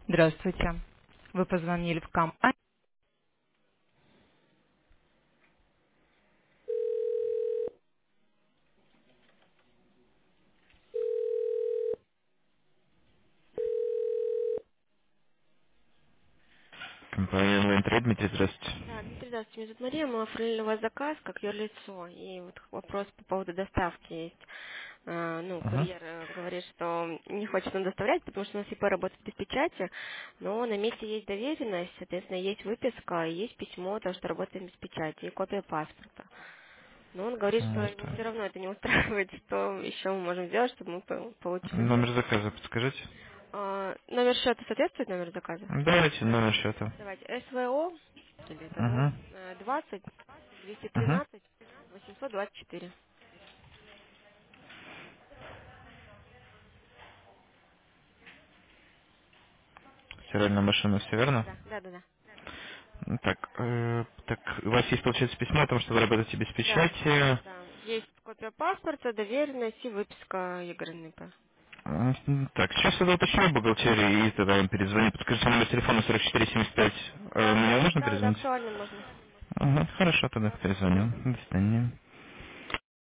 Здравствуйте. Вы позвонили в компанию. Компания Онлайн-трейд, Дмитрий, здравствуйте. Да, Дмитрий, здравствуйте. Меня зовут Мария. Мы оформили у вас заказ как юрлицо. И вот вопрос по поводу доставки есть. Ага. Курьер говорит, что не хочет он доставлять, потому что у нас ИП работает без печати, но на месте есть доверенность, соответственно, есть выписка, и есть письмо, то, что работаем без печати, и копия паспорта. Но он говорит, что его Так. все равно это не устраивает, что еще мы можем сделать, чтобы мы получили Номер доступ. заказа подскажите. Номер счета соответствует номеру заказа? Давайте номер счета. Давайте. СВО, или это ВО, Угу. 20 Угу. 213 824. Стиральная машина, все верно? Да, да, да, да. Так, у вас есть, получается, письмо о том, что вы работаете без Да, печати. да. Есть копия паспорта, доверенность и выписка ЕГРНП. Так, сейчас я уточню в бухгалтерии и тогда вам перезвоню. Подскажите номер телефона 4475. Да, Мне можно да, да, перезвонить? актуально можно. Ага, хорошо, тогда перезвоню. Спасибо. До свидания.